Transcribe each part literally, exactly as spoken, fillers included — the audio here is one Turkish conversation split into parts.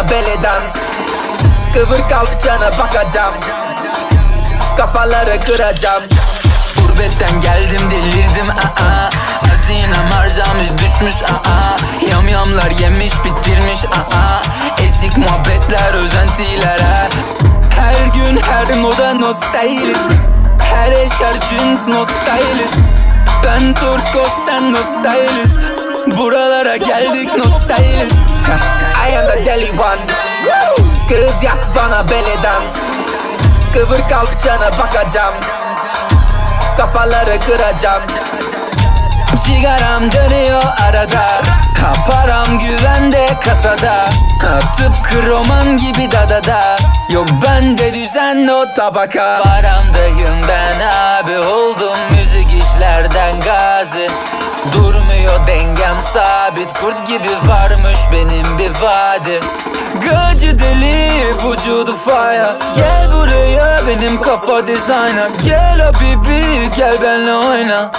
bana bele dans. Kıvır kalk cana bakacağım, kafaları kıracağım. Gurbetten geldim delirdim aa. Hazinem harcamış düşmüş aa. Yamyamlar yemiş bitirmiş aa. Ezik muhabbetler özentiler ha. Her gün her moda no stylist. Her eşer cins no stylist. Ben Turkos sen no stylist. Buralara geldik no stylist. I am the deli one. Kız yap bana bele dans. Kıvır kalk cana bakacağım, kafaları kıracağım. Sigaram dönüyor arada, ha, param güvende kasada, ha, tıpkı roman gibi dadada. Yok bende düzen o tabaka. Paramdayım ben abi, oldum müzik işlerden gazi. Durmuyor dengem sabit, kurt gibi varmış benim bir vadi. Gacı deli vücudu fire. Gel buraya benim kafa designer. Gel habibi gel benle oyna.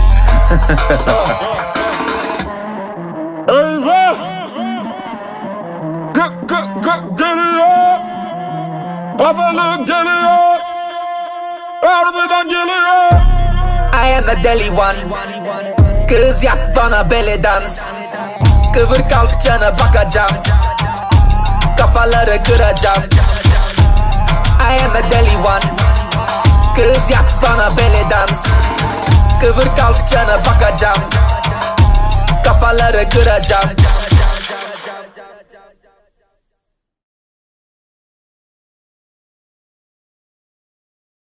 Eyvah! Gık gık gık geliyor. Havalı geliyor. Harbiden geliyor. I am the deli one. Kız yap bana bele dans. Kıvır kalk cana bakacağım, kafaları kıracağım. I am the deli one. Kız yap bana bele dans. Kıvır kalk cana bakacağım, kafaları kıracağım.